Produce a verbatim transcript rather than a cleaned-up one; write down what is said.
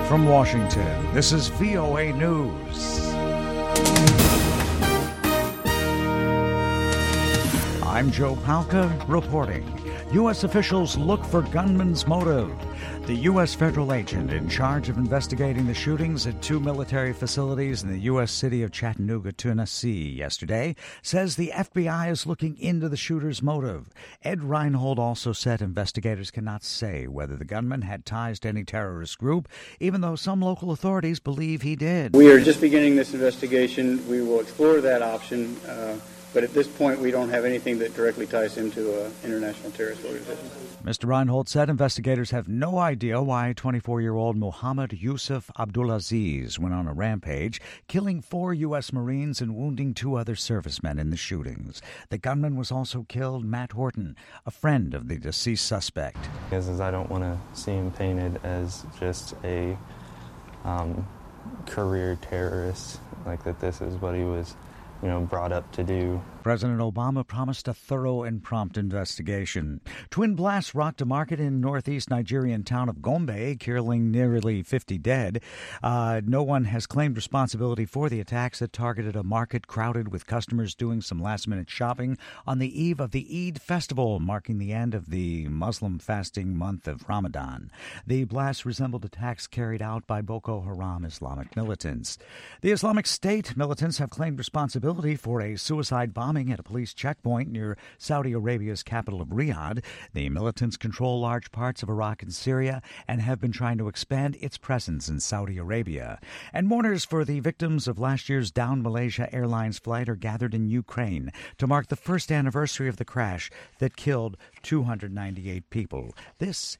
from Washington, this is V O A News. I'm Joe Palca reporting. U S officials look for gunman's motive. The U S federal agent in charge of investigating the shootings at two military facilities in the U S city of Chattanooga, Tennessee, yesterday, says the F B I is looking into the shooter's motive. Ed Reinhold also said investigators cannot say whether the gunman had ties to any terrorist group, even though some local authorities believe he did. We are just beginning this investigation. We will explore that option. Uh, But at this point, we don't have anything that directly ties him to an international terrorist organization. Mister Reinhold said investigators have no idea why twenty-four-year-old Mohammed Yusuf Abdulaziz went on a rampage, killing four U S Marines and wounding two other servicemen in the shootings. The gunman was also killed, Matt Horton, a friend of the deceased suspect. Is, is I don't want to see him painted as just a um, career terrorist, like that this is what he was you know, brought up to do. President Obama promised a thorough and prompt investigation. Twin blasts rocked a market in northeast Nigerian town of Gombe, killing nearly fifty dead. Uh, no one has claimed responsibility for the attacks that targeted a market crowded with customers doing some last-minute shopping on the eve of the Eid festival, marking the end of the Muslim fasting month of Ramadan. The blasts resembled attacks carried out by Boko Haram Islamic militants. The Islamic State militants have claimed responsibility for a suicide bombing at a police checkpoint near Saudi Arabia's capital of Riyadh. The militants control large parts of Iraq and Syria and have been trying to expand its presence in Saudi Arabia. And mourners for the victims of last year's downed Malaysia Airlines flight are gathered in Ukraine to mark the first anniversary of the crash that killed two hundred ninety-eight people. This